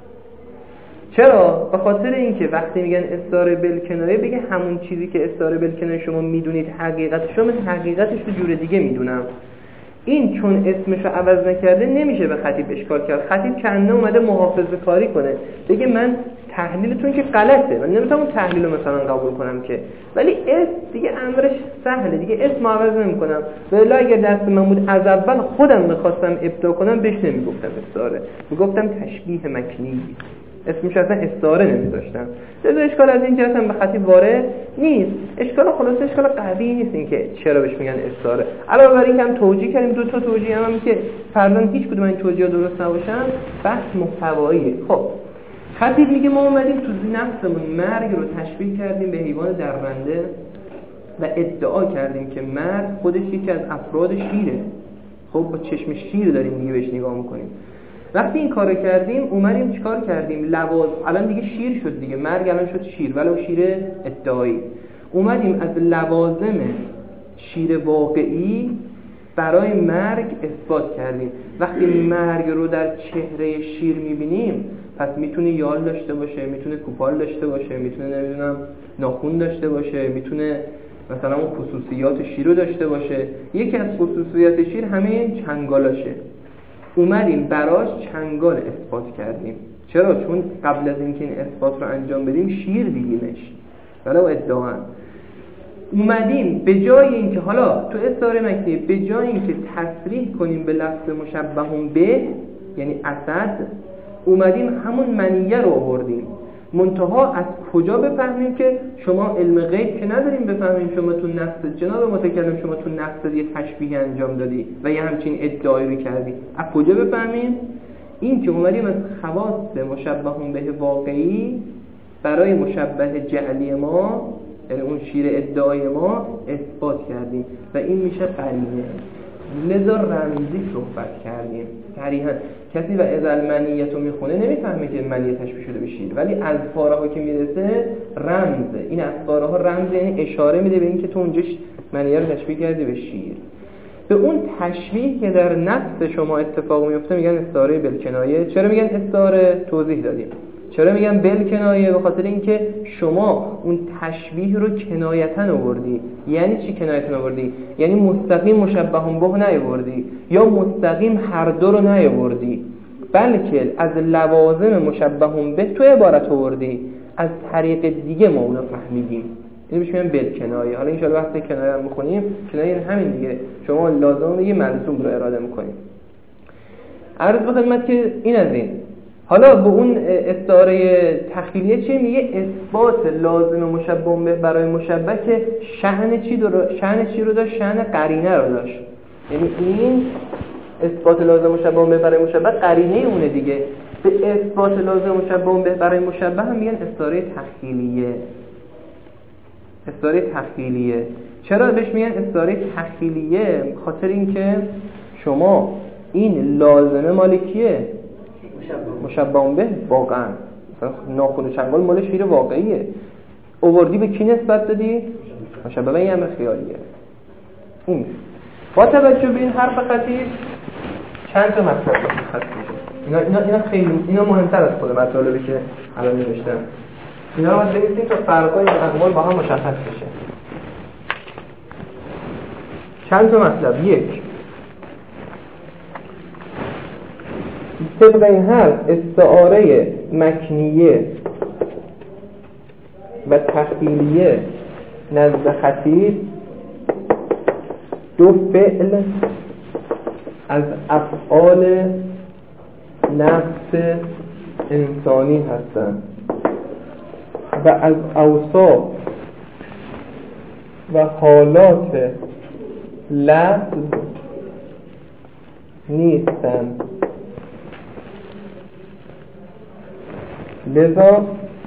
چرا؟ به خاطر اینکه وقتی میگن استعاره بالکنایه بگه همون چیزی که استعاره بالکنایه شما میدونید حقیقتش، من حقیقتش رو جور دیگه میدونم. این چون اسمش رو عوض نکرده نمیشه به خطیب اشکال کرد. خطیب کنه اومده محافظه کاری کنه، بگه من تحلیلتون که غلطه، من نمیتونم اون تحلیل رو مثلا قبول کنم که، ولی اسم دیگه امرش سهله، دیگه اسم عوض نمیکنم. ولی اگر دست من بود از اول خودم میخواستم ابداع کنم بهش نمیگفتم استعاره، میگفتم تشبیه مکنی، اسمش اصلا استعاره نمیذاشتم. لذا اشکال از این جهت هم به خطیب وارد نیست. اشکال خلاصه اشکال قوی نیست این که چرا بهش میگن استعاره. علاوه بر این که هم توجیه کردیم، دو تا توجیه هم, هم که فرضاً هیچ کدوم این توجیه درست نباشن، بحث محتواییه. خب خطیب میگه ما اومدیم تو نفسمون مرگ رو تشبیه کردیم به حیوان درنده و ادعا کردیم که مرگ خودش یکی از افراد شیره. خب با چشم شیر داریم دیگه بهش نگاه میکنیم. وقتی این کارو کردیم اومدیم چیکار کردیم؟ لواز الان دیگه شیر شد دیگه، مرگ الان شد شیر، ولو شیر ادعایی. اومدیم از لوازم شیر واقعی برای مرگ اثبات کردیم. وقتی مرگ رو در چهره شیر میبینیم، پس میتونه یال داشته باشه، میتونه کوپال داشته باشه، میتونه نمیدونم ناخون داشته باشه، میتونه مثلا اون خصوصیات شیر رو داشته باشه. یکی از خصوصیات شیر همین چنگالاشه. اومدیم براش چنگال اثبات کردیم. چرا؟ چون قبل از اینکه این اثبات رو انجام بدیم شیر دیدیمش، ولو ادعا. اومدیم به جای اینکه حالا تو استعاره مکنی به جای اینکه تصریح کنیم به لفظ مشبه به یعنی اسد، اومدیم همون منیه رو آوردیم. منتها از کجا بفهمیم که شما علم غیب که نداریم بفهمیم شما تو نفس جناب متکلم شما تو نفس یه تشبیه انجام دادی و یه همچین ادعایی رو کردی. از کجا بفهمیم؟ این که اومدیم از خواص مشبه به واقعی برای مشبه جعلی ما، یعنی اون شیر ادعای ما، اثبات کردیم و این میشه قرینه. لذا رمزی صحبت کردیم. صریحا کسی و اذا المنیه رو میخونه نمیفهمه که منیه تشبیه شده به شیر، ولی از فاره ها که میرسه رمزه. این از فاره ها رمزه، یعنی اشاره میده به این که تو اونجا منیه رو تشبیه کردی به شیر. به اون تشبیه که در نفس شما اتفاق میفته میگن استعاره بالکنایه. چرا میگن استعاره؟ توضیح دادیم. چرا میگن بالکنایه؟ به خاطر اینکه شما اون تشبیه رو کنایتاً آوردی. یعنی چی کنایتاً آوردی؟ یعنی مستقیم مشبه به نیاوردی یا مستقیم هر دو رو نیاوردی، بلکه از لوازم مشبه به تو عبارت آوردی، از طریق دیگه ما اون رو فهمیدیم. اینو بهش میگن بالکنایه. حالا ان شاء الله وقتی کنایه رو میخونیم، کنایه همین دیگه، شما لازم یه ملزوم رو اراده میکنید. عرض به خدمت که این از این. حالا به اون استعاره تخیلیه چی میگه؟ اثبات لازم مشبه به برای مشبه که شأن چی رو شأن چی رو داشت؟ شأن قرینه رو داشت. یعنی این اثبات لازم مشبه به برای مشبه قرینه اونه دیگه. به اثبات لازم مشبه به برای مشبه هم میگن استعاره تخیلیه. استعاره تخیلیه. چرا بهش میگن استعاره تخیلیه؟ خاطر اینکه شما این لازمه مال کیه؟ مشبه به واقعا. مثلا ناخن و چنگال مال شیر واقعیه، اووردی به کی نسبت دادی؟ مشبه به یه امر خیالیه. اون با توجه به این حرف خطیب چند تا مطلب خط میشه. اینا اینا اینا خیلی اینا مهمتر از خود مطالبی که الان نوشتم. اینا رو باید بنویسیم تا فرقای اقوال با هم مشخص بشه. چند تا مطلب. یک، طبق این حرف استعاره مکنیه و تخیلیه نزد خطیب دو فعل از افعال نفس انسانی هستند و از اوصاف و حالات لفظ نیستند. لذا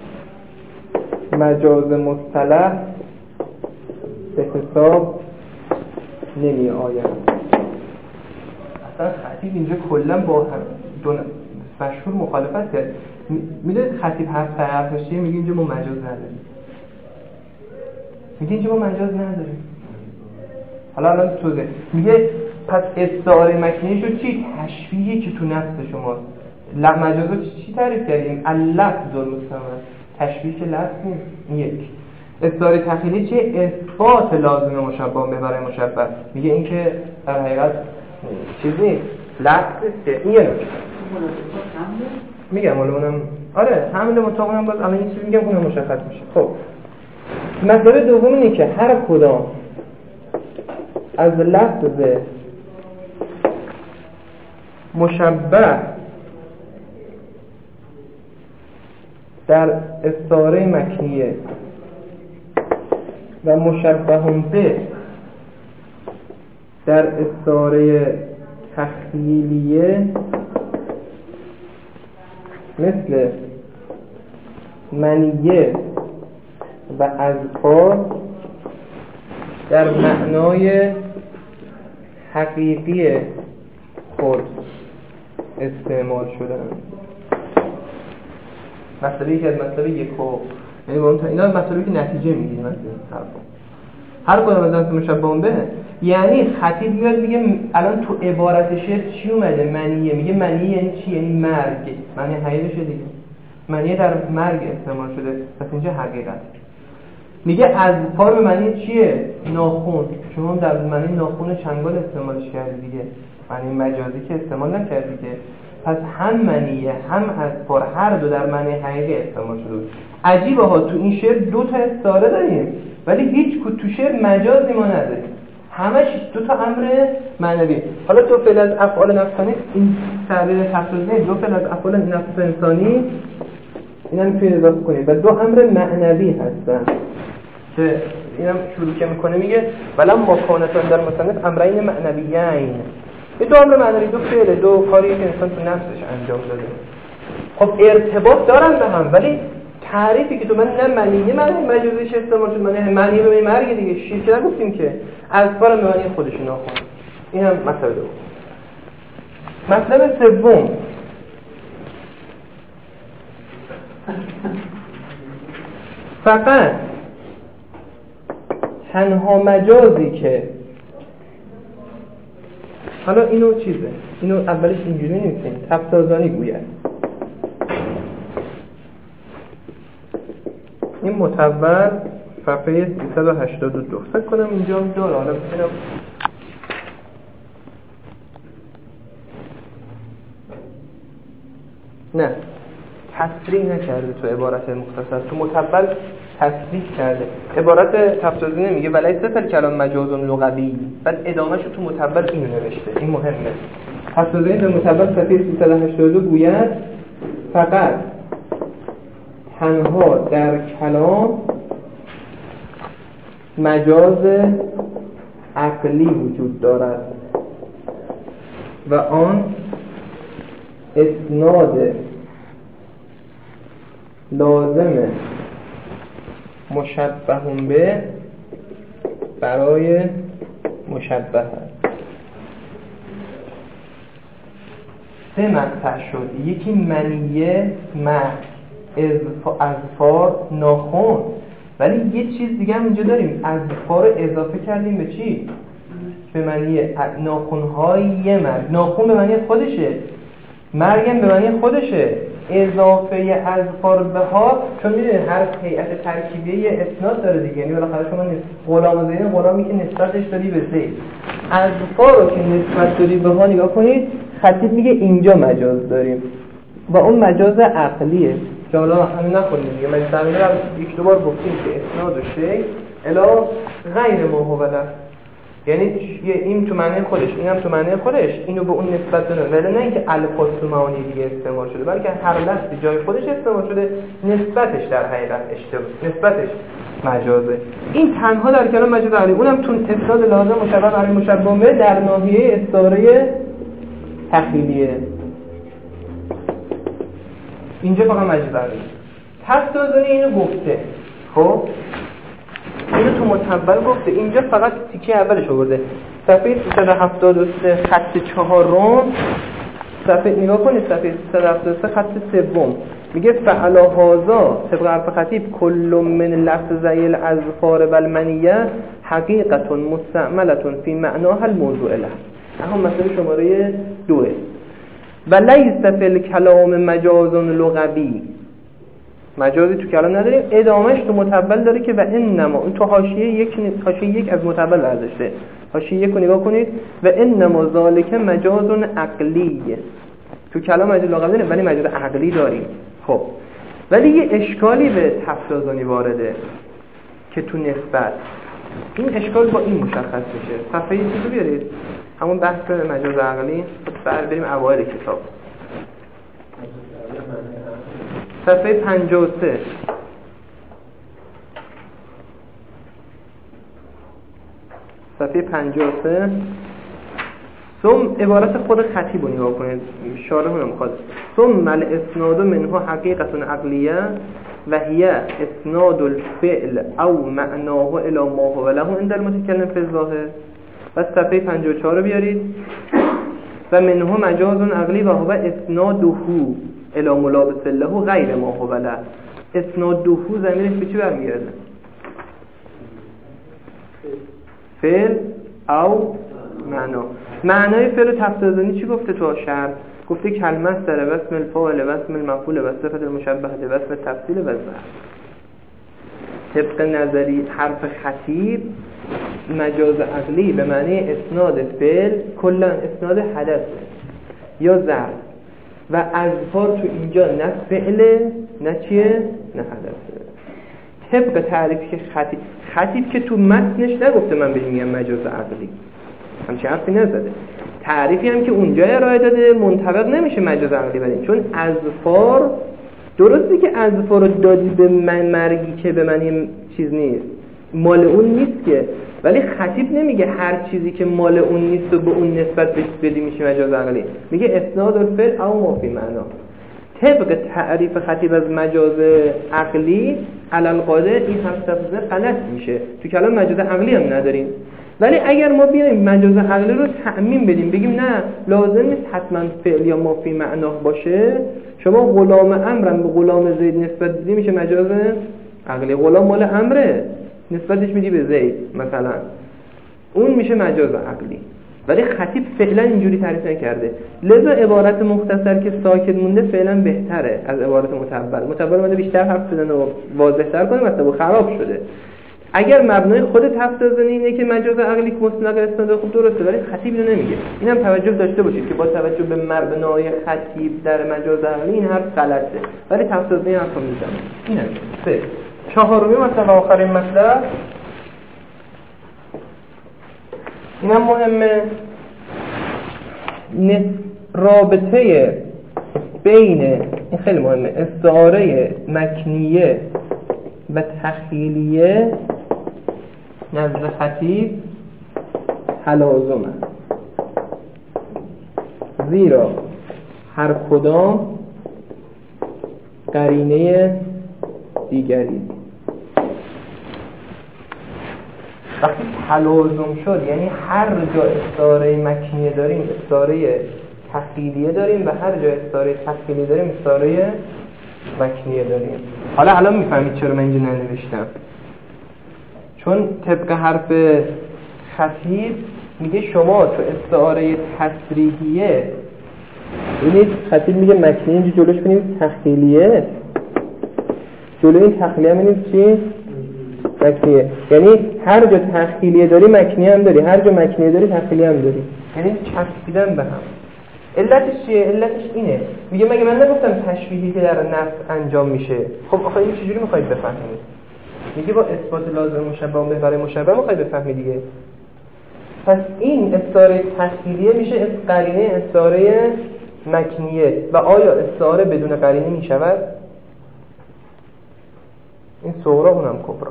مجاز مصطلح به حساب نمی آید. اصلا خطیب اینجا کلا با دو مشهور مخالفت کرد. میدونید خطیب حرف طرفش چیه؟ میگه اینجا ما مجاز نداریم. میگه اینجا ما مجاز نداریم. حالا الان توضیح میگه پس استعاره مکنی شو چی؟ تشبیهی که تو نفس شماست. مجازات چی تعریف کردیم؟ اللفظ المستمر. تشبیه که لفظ نیست. یک. استعاره تخیلی چه؟ اثبات لازم مشبه به برای مشبه. میگه این که در حقیقت چیز نیست، لفظ است. این یه نکته میگم. حالا اونم آره حمل مطابقم باز الان این چیزی میگم اونم مشخص میشه. خب مسئله دوم اینه که هر کدام از لفظ مشبه در استعاره مکنیه و مشبه به در استعاره تخیلیه مثل منیه و اذکار در معنای حقیقی خود استعمال شدن. مسئله که از مسئله یک و یعنی اینا مسئله که نتیجه میگیره. مثلا هر کدوم از اون مشبه به یعنی خطیب میاد میگه الان تو عبارت شعر چی اومده؟ منیه. میگه منیه یعنی چی؟ یعنی مرگ. معنی حقیقتش دیگه منیه در مرگ استعمال شده. پس اینجا حقیقت. میگه از پار به معنی چیه؟ ناخن. شما در معنی ناخن چنگال استعمالش کردی دیگه. معنی مجازی که استعمال نکردی که. پس هم منیه هم از پار هر دو در معنی حقیقی استعمال شده. عجیبه ها تو این شعر دو تا استعاره داریم ولی هیچ کو تو شعر مجازی ما نداریم. همش دو تا امر معنوی. حالا دو فعل از افعال نفسانی این تعبیر تفسیری دو فعل از افعال نفس انسانی اینا میتونید اضافه کنید و دو امر معنوی هستن که اینم شروع که میکنه میگه ولم مکانتون در مصنف امرین معنویین. این دو امر معنوی دو فعل دو کاری که انسان تو نفسش انجام داده. خب ارتباط دارن به هم ولی تعریفی که تو من نه منیه معنی مجازیش استعمال شد معنی معنی به مرگ دیگه شیر که نگفتیم که از بار معنی خودش ناخن. این هم مسئله دوم. مسئله سوم فقط تنها مجازی که حالا اینو چیزه اینو اولش اینجوری نیستیم تفسیرزانی گوید. این متول صفحه سیصد و هشتاد و دو فکر کنم اینجا داره. حالا ببینم نه تصریح نکرده تو عبارت مختصر. تو متول تصریح کرده. عبارت تفسیری نمیگه ولی سفل کلام مجازون لغوی بعد ادامهشو تو متول اینو نوشته. این مهمه. تفسیری در متول صفحه سیصد و هشتاد و دو گوید فقط تنها در کلام مجاز عقلی وجود دارد و آن اسناد لازم مشبه به برای مشبه است. سه مقطع شد. یکی منیه مرگ اظفار ناخن ولی یه چیز دیگه هم اینجا داریم اظفار اضافه کردیم به چی؟ به معنی ناخن‌های مرگ. ناخن به معنی خودشه مرگم به معنی خودشه. اضافه اظفار به ها چون میدونید هر هیئت ترکیبی اسناد داره دیگه. یعنی بالاخره شما غلام زید غلامی که نسبتش دادی به زید اظفار رو که نسبت دادی به ها نگاه کنید خطیب میگه اینجا مجاز داریم و اون مجاز عقلیه که حالا همین نخونیم دیگه. من تقریبا یک دو بار گفتیم که اسناد و شی الا غیر ما هو له، یعنی این تو معنی خودش اینم تو معنی خودش اینو به اون نسبت داره، ولی نه اینکه الفاظ تو معانی دیگه استعمال شده، بلکه هر لفظی جای خودش استعمال شده، نسبتش در حقیقت اشتباه، نسبتش مجازه. این تنها در کلام مجاز عقلی، اونم تو اسناد لازم مشبه برای مشبه به در ناحیه استعاره تخیلیه. اینجا فقط مجاز عقلی. تفسیرزنی اینو گفته، خب اینو تو متبل گفته، اینجا فقط تیکه اولش آورده. صفحه سیصد و هفتاد و سه خط چهارم، صفحه نگاه کنید، صفحه سیصد و هفتاد و سه خط سوم میگه فعلا هذا طبق حرف خطیب کل من لفظی الاظفار و المنیه حقیقت مستعملة فی معناها الموضوع له. اما مسئله شماره دوه و لیس فی الکلام مجاز لغوی، مجازی تو کلام نداریم. ادامهش تو متبل داره که و انما، اون تو حاشیه یک حاشیه یک از متبل برداشته، حاشیه یک رو نگاه کنید، و انما ذالک مجاز عقلی. تو کلام مجاز لغوی نه ولی مجاز عقلی داریم. خب ولی یه اشکالی به تفسیرزنی وارده که تو نسبت این اشکال با این مشخص میشه. صفحه چیزو بیارید، همون بحث مجاز عقلی، بعد بریم اوایل کتاب. صفحه پنجاه و سه صفحه پنجاه و سه ثم عبارت خود خطیب رو نگاه کنید، شارح رو نمیخواد. ثم الاسناد منه حقیقت عقلیه و هی اسناد الفعل او معناه الی ما هو له عند المتکلم فی الظاهر. و صفحه پنجاه و چهار رو بیارید و منه مجاز عقلی و هو اسناده الی ملابس له غیر ما هو له. اسناده ضمیرش به چی برمیگرده؟ فعل او معنا. معنای فعل تفسیرزنی چی گفته تو شرح؟ گفته کلمه است در واسم الفاعل و اسم المفعول و صفت المشبهه و اسم تفصیل و ظرف. طبق نظری حرف خطیب مجاز عقلی به معنی اسناد فعل کلا اسناد حدث یا ظرف و اظفار تو اینجا نه فعله نه چیه نه حدثه. طبق تعریفی که خطیب خطیب که تو متنش نگفته من بهش میگم مجاز عقلی، همچین حرفی نزده. تعریفی هم که اونجا ارائه داده منطبق نمیشه مجاز عقلی بدین، چون اظفار درسته که اظفار رو دادی به من مرگی که به من این چیز نیست، مال اون نیست که، ولی خطیب نمیگه هر چیزی که مال اون نیست و به اون نسبت بهش بدی میشه مجاز عقلی، میگه اسناد الفعل او ما فی معنا. طبق تعریف خطیب از مجاز عقلی علل قاعده این حرف تفسیر غلط میشه، تو کلام مجاز عقلی هم نداریم. ولی اگر ما بیایم مجاز عقلی رو تعمیم بدیم، بگیم نه لازم نیست حتما فعل یا ما فی معنا باشه، شما غلام امرم به غلام زید نسبت بدی میشه مجاز عقلی. غلام مال امره نسبتش میدی به زید مثلا، اون میشه مجاز عقلی. ولی خطیب فعلا اینجوری تعریف نکرده، لذا عبارت مختصر که ساکت مونده فعلا بهتره از عبارت متبل. متبل مونده بیشتر حرف بزنه و واضح‌تر کنه، مثلا خراب شده. اگر مبنای خود تفسیرزنی اینه که مجاز عقلی که مستند اسناد خوب درسته، ولی خطیب اینو نمیگه. اینم توجه داشته باشید که با توجه به مبنای خطیب در مجاز عقلی این حرف غلطه، ولی تفسیرزنی حرفو میزنه. اینم سه چهارمی مثلا آخرین مطلب، اینم مهمه، رابطه بین، این خیلی مهمه، استعاره مکنیه و تخیلیه نزد خطیب تلازمه، زیرا هر کدام قرینه دیگری. وقتی تلازم شد یعنی هر جا استعاره مکنیه داریم استعاره تخیلیه داریم و هر جا استعاره تخیلیه داریم استعاره مکنیه داریم. حالا الان میفهمید چرا من اینجا ننوشتم، چون طبق حرف خطیب میگه شما تو استعاره تصریحیه، ببینید خطیب میگه مکنیه اینجا جلوش کنیم تخیلیه، جلو این تخیلیه هم اینید چی؟ مکنیه. یعنی هر جا تخیلیه داری مکنیه هم داری، هر جا مکنیه داری تخیلیه هم داری، یعنی چسبیدن به هم. علتش چیه؟ علتش اینه. میگه مگه من نگفتم تشبیهی که در نفس انجام میشه؟ خب آخه این چجوری میخواید بفهمید؟ میگه با اثبات لازم مشبه به برای مشبه میخواید بفهمید دیگه. پس این استعاره تخیلیه میشه قرینه استعاره مکنیه. و آیا استعاره بدون قرینه میشود؟ این صغرا اونم کبرا.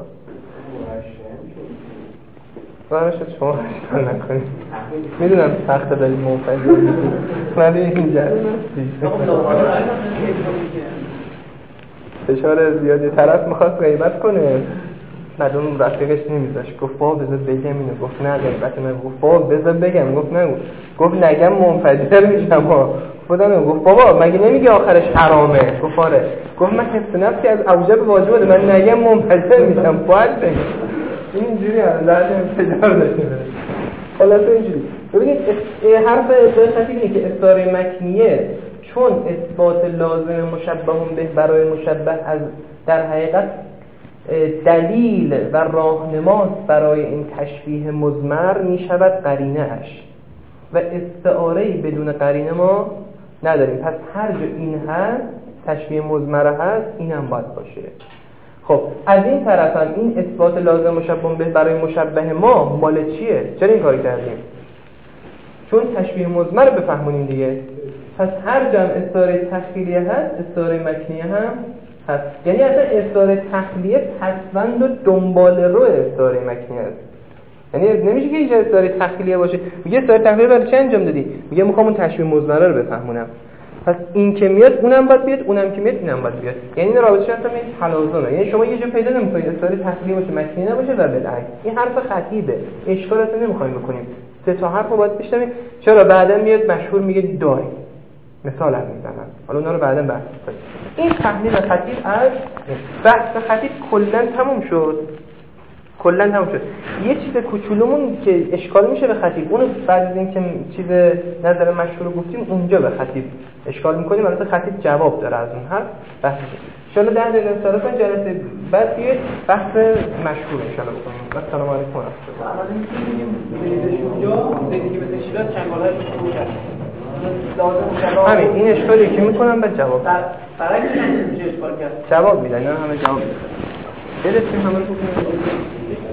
برایش شما اشتغال نکنید. میدونم سخت دارید منفجر میشید ولی اینجا فشار زیادی. طرف میخواست غیبت کنه بعد اون رفیقش نمیذاش، گفت بابا بذار بگم اینو. گفت نه غیبت من. گفت بابا بذار بگم. گفت نگو. گفت نگم منفجر میشم ها. خودم گفت بابا مگه نمیگه آخرش حرامه؟ گفت آره. گفت من حفظ نفسی از اوجب واجبه، من نگم منفجر میشم. باید بگم. این اینجوری هم درد انفجار داشته بره. خلاصه اینجوری ببینید حرف اثبات خطیب اینه که استعاره مکنیه چون اثبات لازم مشبه به برای مشبه از در حقیقت دلیل و راهنماست برای این تشبیه مضمر می شود قرینه اش و استعاره بدون قرینه ما نداریم. پس هر جا این هست تشبیه مضمر هست این هم باید باشه. خب از این طرف هم این اثبات لازم مشبه به برای مشبه ما مال چیه؟ چرا این کاری کردیم؟ چون تشبیه مضمر بفهمونیم دیگه. پس هر جا هم استعاره تخیلیه هست استعاره مکنیه هم هست. یعنی اصلا استعاره تخلیه پسوند و دنبال رو استعاره مکنیه هست. یعنی نمیشه که اینجا استعاره تخلیه باشه. میگه استعاره تخلیه برای چه انجام دادی؟ میگه میخوام اون تشبیه مضمر رو بفهمونم. پس این که میاد اونم باید بیاد، اونم که میاد اینم باید بیاد. یعنی این رابطه اصلا این تلازمه. یعنی شما یه جا پیدا نمی‌کنید استعاره تخلیه باشه مکنیه نباشه و بالعکس. این حرف خطیبه. اشکال اصلا نمی‌خوایم بکنیم. سه تا حرف رو باید بشنویم. چرا بعدا میاد مشهور میگه دای مثال هم میزنن. حالا اونا رو بعدا بحث کنیم. این تحلیل خطیب از بحث خطیب کلا تموم شد. کلا تموم شد. یه چیز کوچولومون که اشکال میشه به خطیب، اونو بعد از اینکه چیز نظر مشهور رو گفتیم اونجا به خطیب اشکال میکنیم. البته خطیب جواب داره از اون حرف بحث میشه. ان شاء الله ده دقیقه صرفا جلسه بعد یه بحث مشهور ان شاء الله بکنیم. السلام علیکم و رحمت الله. الان میگیم بریدش اونجا زندگی به تشکیلات چنگال‌های شروع کرد. همین این اشکالی که میکنم بعد جواب برعکس هم چه اشکال کرد؟ جواب میدن. نه همه جواب میدن. دلتون همه رو بکنید.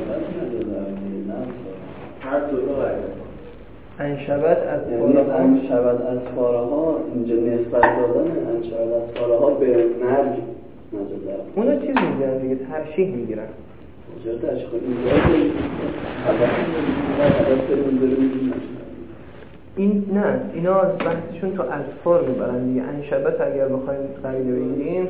هر دو تا غیر انشبت از فارها انشبت از فارها اینجا نسبت دادن انشبت از فارها به مرگ مجازه اونا چیز میگن دیگه ترشیح میگیرن چرا ترشیح اینجا این نه اینا از بحثشون تو اذفار میبرن دیگه. انشبت اگر بخوایم قریده بگیریم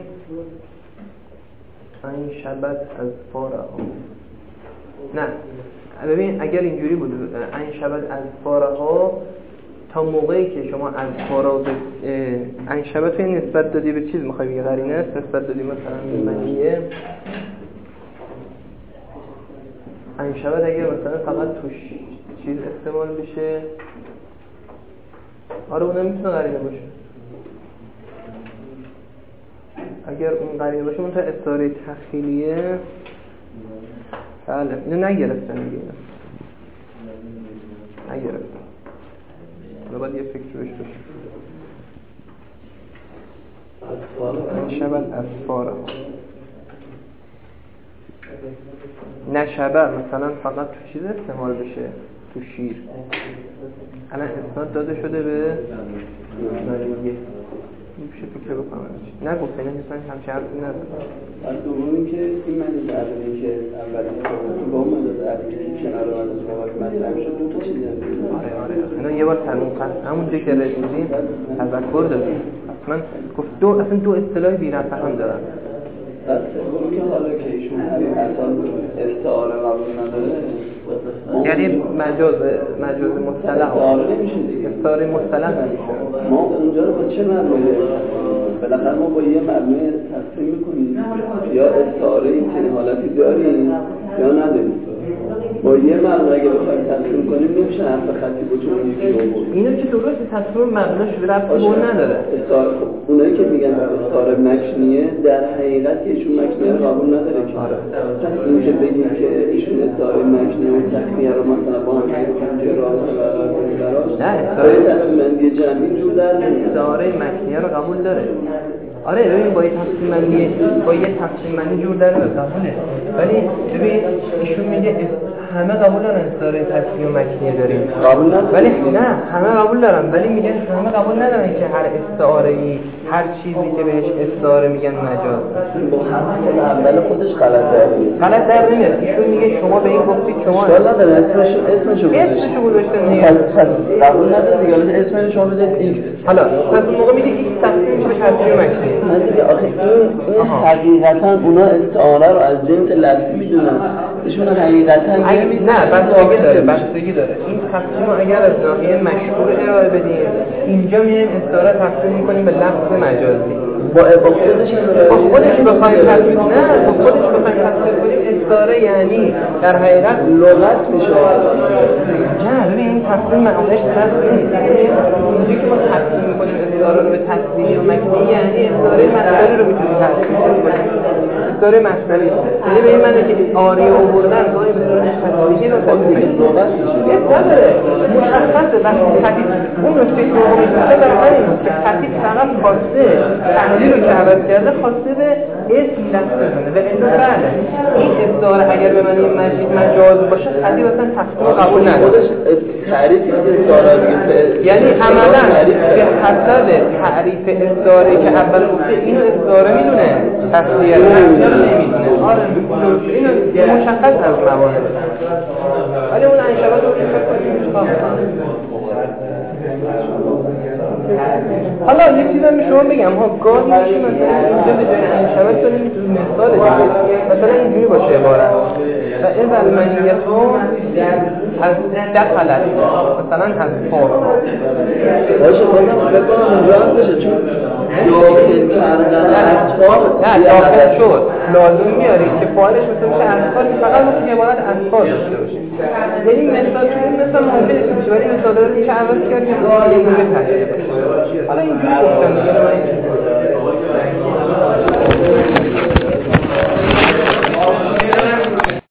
انشبت از فارها نه ببین اگر اینجوری بود انشبت از فارها تا موقعی که شما از فارها به انشبت این نسبت دادی به چیز میخوای بگی قرینه است نسبت دادی مثلا منیه انشبت اگر مثلا فقط توش چیز استعمال بشه آره اونم میتونه قرینه باشه. اگر اون قرینه باشه اون تا استعاره تخیلیه بله اینو نگرفتن دیگه نگرفتن حالا باید یه فکر روش بشه. نشبت اسفاره نشبه مثلا فقط تو چیز استعمال بشه تو شیر الان اسناد داده شده به نالیه میشه فکر بکنم نگفت این حسن همچه حرفی نداره. از دومی که این معنی درده که اولی با اون مدد درده که کنار رو مدد باقی مطرح شد دو تا چیزی هم آره آره اینا یه بار تنون قصد همون جایی که رسیدیم تذکر دادیم اصلا گفت دو اصلا دو اصطلاح بی‌ربط هم دارن. از سومی که حالا که ایشون اصلا استعاره قبول نداره یعنی مجاز مجاز مصطلح استعاره نمیشه دیگه استعاره مصطلح نمیشه. ما اونجا رو با چه معنیه بالاخره ما با یه معنی تصمیم میکنیم یا استعاره این چنین حالتی داریم یا نداریم. با یه معنی اگه بخوایم تصمیم کنیم نمیشه حرف خطیب و چون یکی رو بود اینو که درسته تصمیم مبناش به ربط به اون نداره. اونایی که میگن استعاره مکنیه در حقیقت ایشون مکنیه رو قبول نداره که پس این که بگیم که ایشون استعاره مکنیه و تکنیه رو مثلا با هم کنیم که راه قرار کنیم براش نه استعاره تصمیم بندی جمعی جور در نمیاد. استعاره مکنیه رو قبول داره. آره ببین با یه تصمیم بندی با یه تصمیم بندی جور در نمیاد قبوله. ولی ببین ایشون میگه همه قبول دارن استعاره تصمیم و مکنیه داریم. قبول ندارن. ولی نه همه قبول دارن ولی میگن همه قبول ندارن که هر استعاره‌ای هر چیزی که بهش استعاره میگن مجاز. با همه اول خودش غلط داره. غلط در نمیاد. ایشون میگه شما به این گفتید شما اشکال نداره اسمش اسمشو اسمشو گذاشتن دیگه. قبول نداره دیگه اسمش شما بذارید ایکس. حالا پس اون موقع میگه ایکس تقسیم میشه به تصمیم و مکنیه. نه دیگه آخه این حقیقتا اونا استعاره رو از جنس لفظی میدونن. ایشون حقیقتا نه بستگی داره بستگی داره این تقسیم رو اگر از ناحیه مشهور ارائه بدیم اینجا میایم استعاره تقسیم میکنیم به لفظ مجازی با با خودش با خودش بخوایم تقسیم نه با خودش بخوایم تقسیم کنیم استعاره یعنی در حقیقت لغت میشه نه ببین این تقسیم معنیش درست نیست اینجا که ما تقسیم میکنیم استعاره رو به تصمیمی و مکنی یعنی استعاره مصدری رو میتونیم تقسیم کنیم استعاره مصدری یعنی به این معنی که آری آوردن گاهی به صورت تصمیمی رو تقسیم لغت میشه نداره مشخصه وقتی خطیب اون نکته دومی که در همین که خطیب فقط خواسته تحلیل رو که عوض کرده خواسته به اسم دست بزنه به اسم بله این استعاره اگر به معنی مجید مجاز باشه خطیب اصلا تقسیم قبول نداره تعریفی از استعاره میگه یعنی عملا به حسب تعریف استعاره که اول گفته اینو استعاره میدونه تصویر نمیدونه آره اینو مشخص از موارد ولی اون انشابت رو که فکر کنیم میخوام حالا یه چیز هم به شما بگم ها گاهی میشه مثلا اینجا به جای انشابت کنیم مثال دیگه مثلا اینجوری باشه عبارت و این المنیتون از دخلت مثلا از فور باشه بازم فکر کنم اونجا هم بشه چون داخل کردن اطفال نه داخل شد لازم میاری که فایلش مثل میشه اطفال فقط مثل که عبارت اطفال داشته باشه یعنی مثال چون مثال ممکنه که بشه ولی مثال داره میشه عوض کرد که یه نوعه تشکیل باشه حالا اینجوری گفتم دیگه